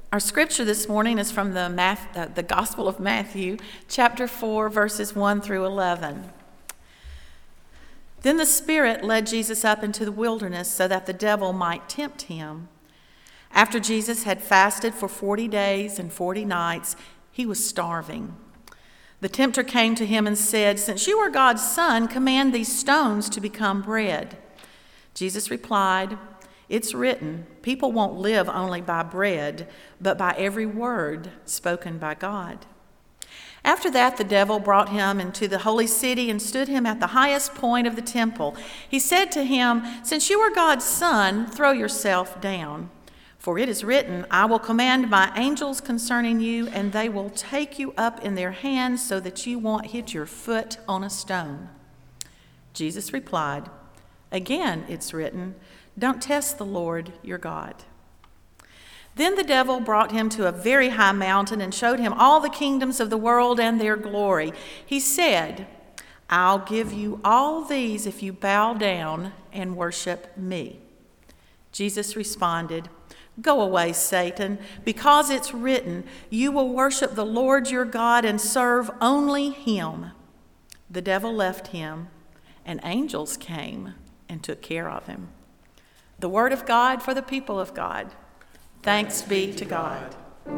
Our scripture this morning is from the Gospel of Matthew, chapter 4, verses 1 through 11. Then the Spirit led Jesus up into the wilderness so that the devil might tempt him. After Jesus had fasted for 40 days and 40 nights, he was starving. The tempter came to him and said, "Since you are God's son, command these stones to become bread." Jesus replied, "It's written, people won't live only by bread, but by every word spoken by God." After that, the devil brought him into the holy city and stood him at the highest point of the temple. He said to him, "Since you are God's son, throw yourself down. For it is written, I will command my angels concerning you, and they will take you up in their hands so that you won't hit your foot on a stone." Jesus replied, "Again it's written, don't test the Lord your God." Then the devil brought him to a very high mountain and showed him all the kingdoms of the world and their glory. He said, "I'll give you all these if you bow down and worship me." Jesus responded, "Go away, Satan, because it's written, you will worship the Lord your God and serve only him." The devil left him, and angels came and took care of him. The word of God for the people of God. Thanks be to God.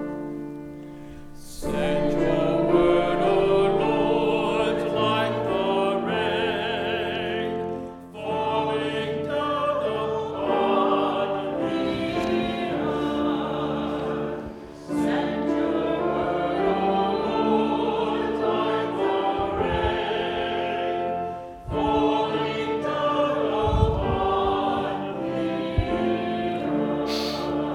Send your word, O Lord, like the rain, falling down upon the earth. Send your word, O Lord, like the rain, falling down upon the earth.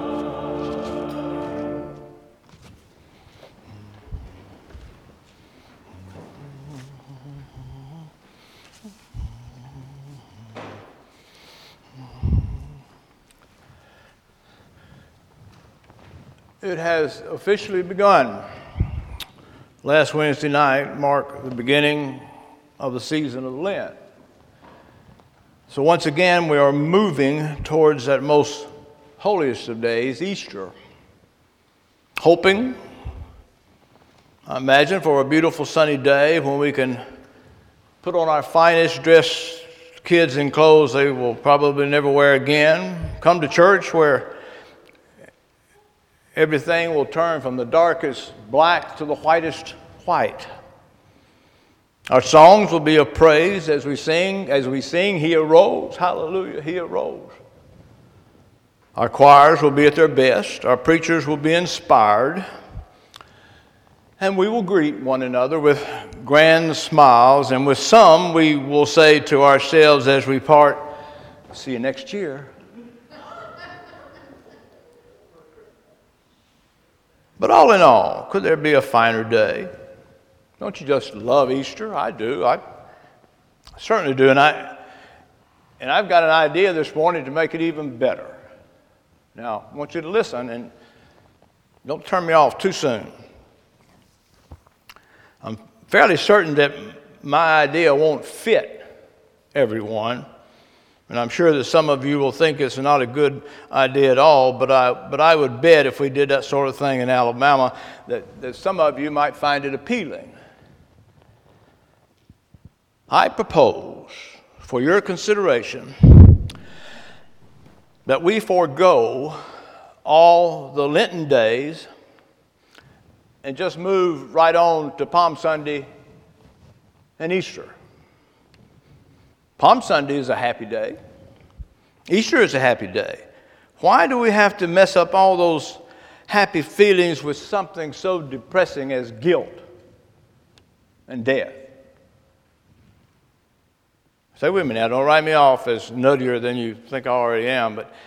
It has officially begun. Last Wednesday night marked the beginning of the season of Lent. So once again, we are moving towards that most holiest of days, Easter. Hoping, I imagine, for a beautiful sunny day when we can put on our finest dressed kids in clothes they will probably never wear again, come to church where everything will turn from the darkest black to the whitest white. Our songs will be of praise as we sing, He arose, hallelujah, He arose. Our choirs will be at their best, our preachers will be inspired, and we will greet one another with grand smiles, and with some we will say to ourselves as we part, "See you next year." But all in all, could there be a finer day? Don't you just love Easter? I do. I certainly do. And I've got an idea this morning to make it even better. Now, I want you to listen and don't turn me off too soon. I'm fairly certain that my idea won't fit everyone. And I'm sure that some of you will think it's not a good idea at all, but I would bet if we did that sort of thing in Alabama that some of you might find it appealing. I propose for your consideration that we forego all the Lenten days and just move right on to Palm Sunday and Easter. Palm Sunday is a happy day. Easter is a happy day. Why do we have to mess up all those happy feelings with something so depressing as guilt and death? Say with me now, don't write me off as nuttier than you think I already am, but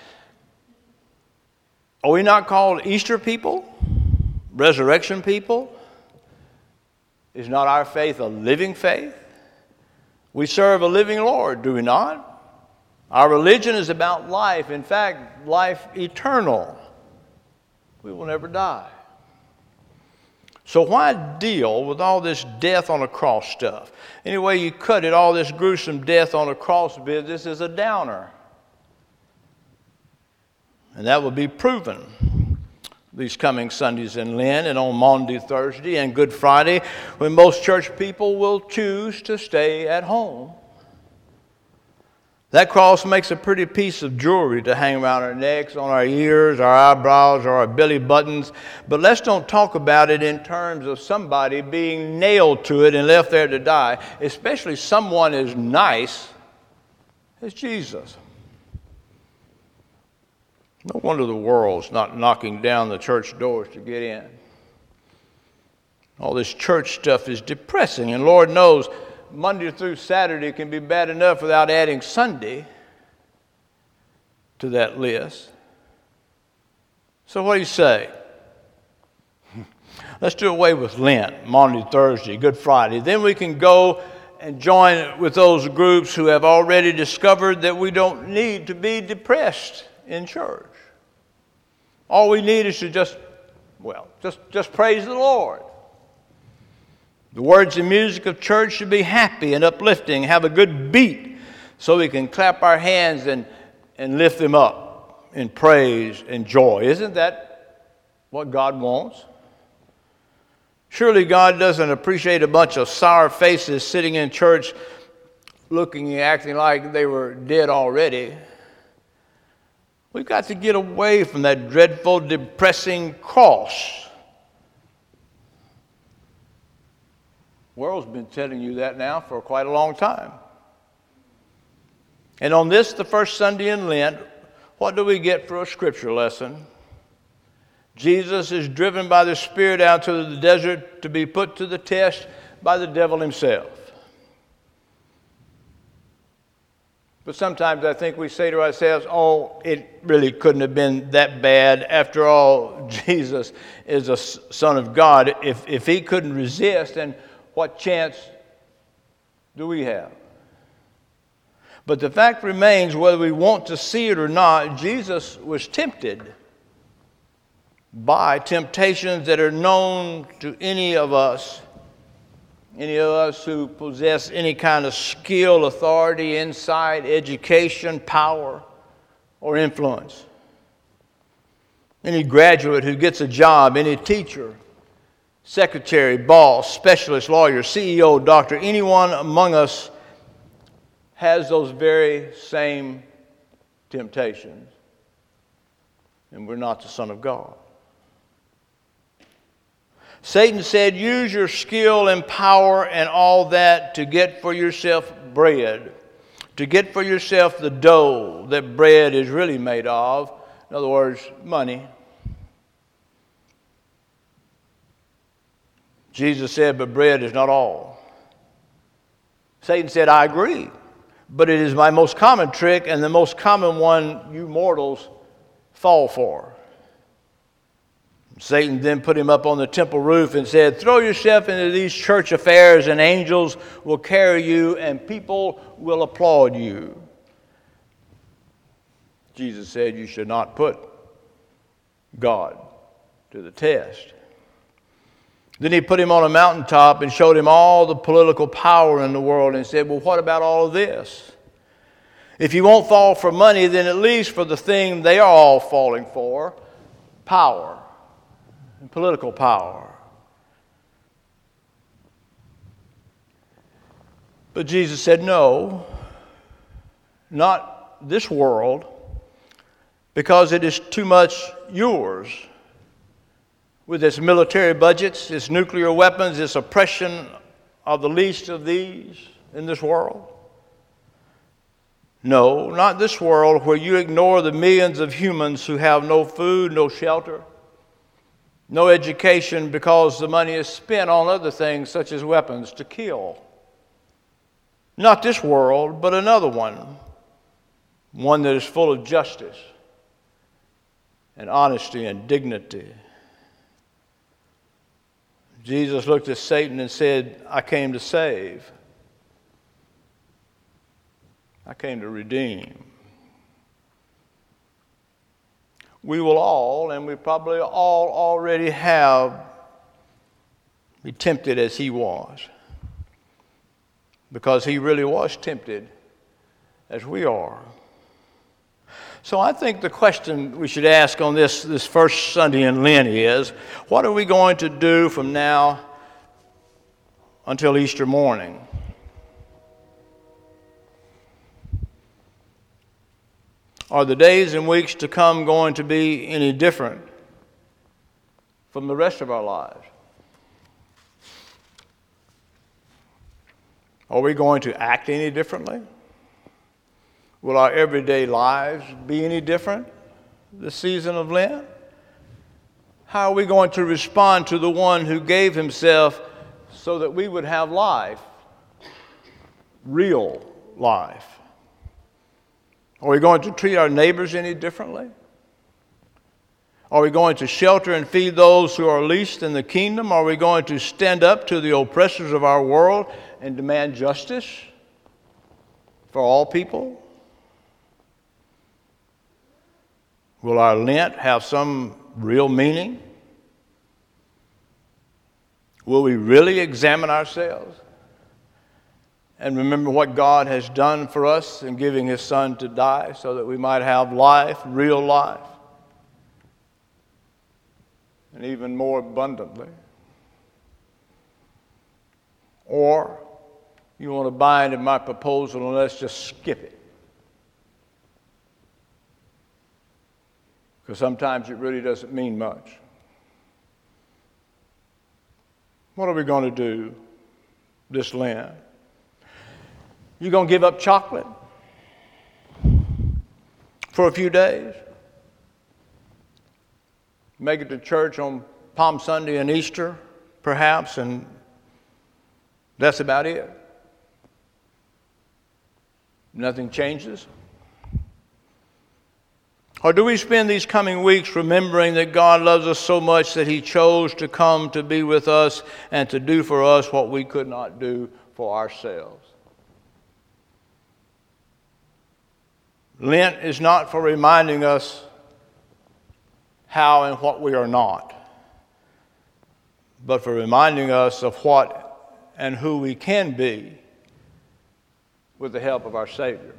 are we not called Easter people? Resurrection people? Is not our faith a living faith? We serve a living Lord, do we not? Our religion is about life. In fact, life eternal. We will never die. So why deal with all this death on a cross stuff? Any way you cut it, all this gruesome death on a cross business is a downer. And that will be proven these coming Sundays in Lent, and on Maundy Thursday and Good Friday, when most church people will choose to stay at home. That cross makes a pretty piece of jewelry to hang around our necks, on our ears, our eyebrows, or our belly buttons. But let's don't talk about it in terms of somebody being nailed to it and left there to die, especially someone as nice as Jesus. No wonder the world's not knocking down the church doors to get in. All this church stuff is depressing, and Lord knows Monday through Saturday can be bad enough without adding Sunday to that list. So what do you say? Let's do away with Lent, Maundy Thursday, Good Friday. Then we can go and join with those groups who have already discovered that we don't need to be depressed in church. All we need is to just praise the Lord. The words and music of church should be happy and uplifting, have a good beat, so we can clap our hands and lift them up in praise and joy. Isn't that what God wants? Surely God doesn't appreciate a bunch of sour faces sitting in church looking and acting like they were dead already. We've got to get away from that dreadful, depressing cross. The world's been telling you that now for quite a long time. And on this, the first Sunday in Lent, what do we get for a scripture lesson? Jesus is driven by the Spirit out to the desert to be put to the test by the devil himself. But sometimes I think we say to ourselves, oh, it really couldn't have been that bad. After all, Jesus is a Son of God. If he couldn't resist, then what chance do we have? But the fact remains, whether we want to see it or not, Jesus was tempted by temptations that are known to any of us who possess any kind of skill, authority, insight, education, power, or influence. Any graduate who gets a job, any teacher, secretary, boss, specialist, lawyer, CEO, doctor, anyone among us has those very same temptations. And we're not the Son of God. Satan said, use your skill and power and all that to get for yourself bread, to get for yourself the dough that bread is really made of. In other words, money. Jesus said, but bread is not all. Satan said, I agree, but it is my most common trick and the most common one you mortals fall for. Satan then put him up on the temple roof and said, throw yourself into these church affairs and angels will carry you and people will applaud you. Jesus said you should not put God to the test. Then he put him on a mountaintop and showed him all the political power in the world and said, well, what about all of this? If you won't fall for money, then at least for the thing they are all falling for, power. And political power. But Jesus said, no, not this world, because it is too much yours. With its military budgets, its nuclear weapons, its oppression of the least of these in this world. No, not this world where you ignore the millions of humans who have no food, no shelter, no education because the money is spent on other things such as weapons to kill. Not this world, but another one that is full of justice and honesty and dignity. Jesus looked at Satan and said, I came to save. I came to redeem. We will all, and we probably all already have, be tempted as he was. Because he really was tempted as we are. So I think the question we should ask on this first Sunday in Lent is, what are we going to do from now until Easter morning? Are the days and weeks to come going to be any different from the rest of our lives? Are we going to act any differently? Will our everyday lives be any different this season of Lent? How are we going to respond to the one who gave himself so that we would have life, real life? Are we going to treat our neighbors any differently? Are we going to shelter and feed those who are least in the kingdom? Are we going to stand up to the oppressors of our world and demand justice for all people? Will our Lent have some real meaning? Will we really examine ourselves and remember what God has done for us in giving his Son to die so that we might have life, real life, and even more abundantly? Or you want to buy into my proposal and let's just skip it? Because sometimes it really doesn't mean much. What are we going to do this Lent? You going to give up chocolate for a few days? Make it to church on Palm Sunday and Easter, perhaps, and that's about it. Nothing changes. Or do we spend these coming weeks remembering that God loves us so much that he chose to come to be with us and to do for us what we could not do for ourselves? Lent is not for reminding us how and what we are not, but for reminding us of what and who we can be with the help of our Savior.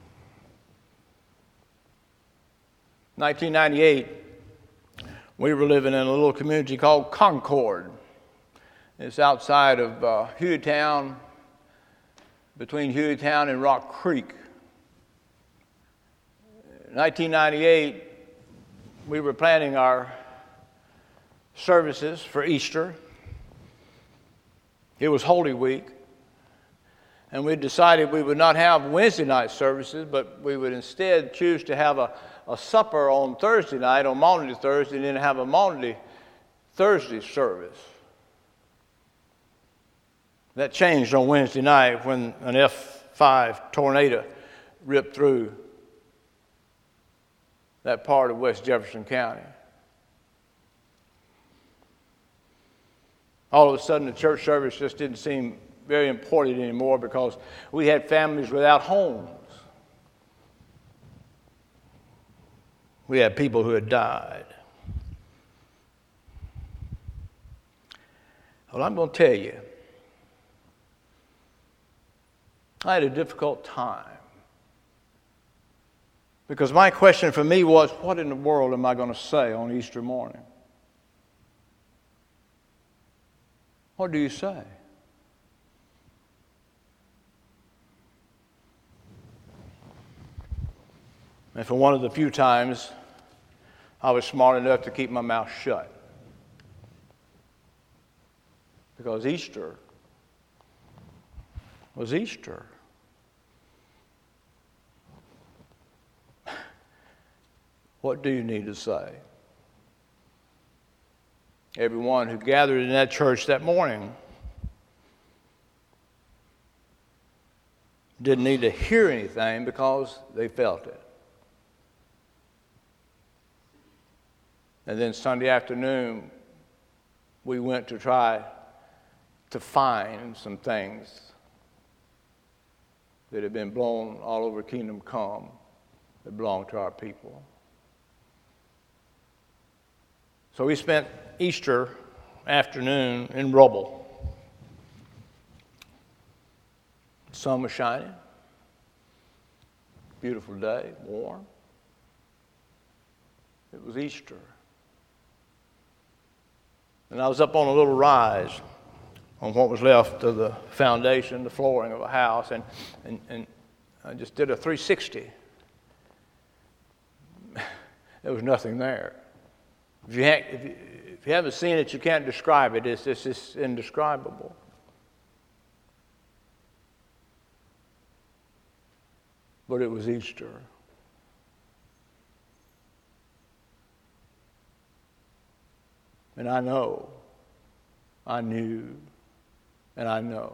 1998, we were living in a little community called Concord. It's outside of Hueytown, between Hueytown and Rock Creek. In 1998, we were planning our services for Easter. It was Holy Week, and we decided we would not have Wednesday night services, but we would instead choose to have a supper on Thursday night, on Maundy Thursday, and then have a Maundy Thursday service. That changed on Wednesday night when an F5 tornado ripped through that part of West Jefferson County. All of a sudden, the church service just didn't seem very important anymore because we had families without homes. We had people who had died. Well, I'm going to tell you, I had a difficult time. Because my question for me was, what in the world am I going to say on Easter morning? What do you say? And for one of the few times, I was smart enough to keep my mouth shut. Because Easter was Easter. What do you need to say? Everyone who gathered in that church that morning didn't need to hear anything because they felt it. And then Sunday afternoon, we went to try to find some things that had been blown all over Kingdom Come that belonged to our people. So we spent Easter afternoon in rubble. The sun was shining. Beautiful day, warm. It was Easter. And I was up on a little rise on what was left of the foundation, the flooring of a house, and I just did a 360. There was nothing there. If you haven't seen it, you can't describe it. It's just indescribable. But it was Easter. And I know, I knew, and I know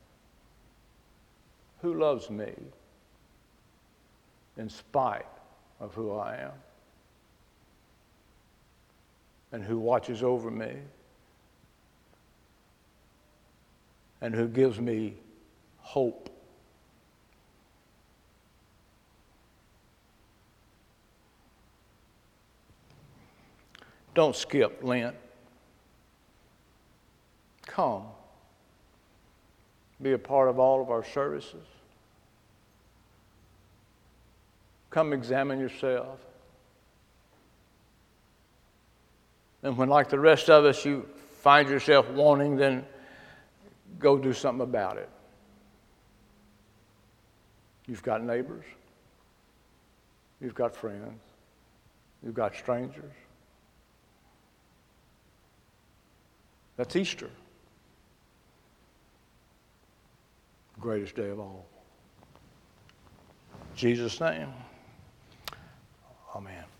who loves me in spite of who I am, and who watches over me, and who gives me hope. Don't skip Lent. Come. Be a part of all of our services. Come examine yourself. And when, like the rest of us, you find yourself wanting, then go do something about it. You've got neighbors. You've got friends. You've got strangers. That's Easter. Greatest day of all. In Jesus' name, amen.